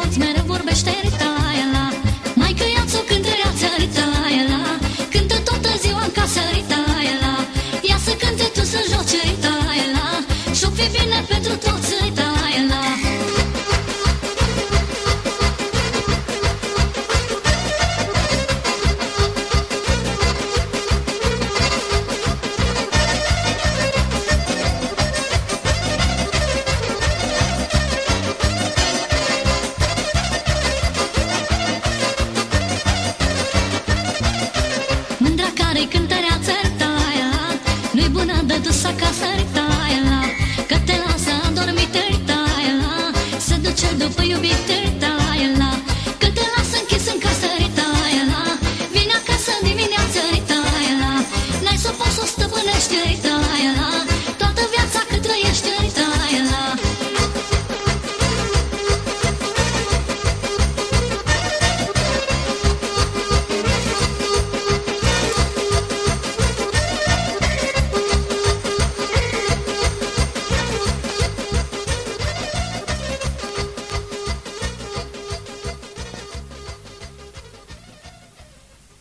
toți, mereu vorbește Ritaela. Maică ia-ți o cântăreață, Ritaela, cântă toată ziua în casă, Ritaela. Ia să cânte tu, să joci, Ritaela, și-o fi bine pentru toți, Ritaela. Mândra care-i cântăreața, Ritaela, nu-i bună de dus acasă,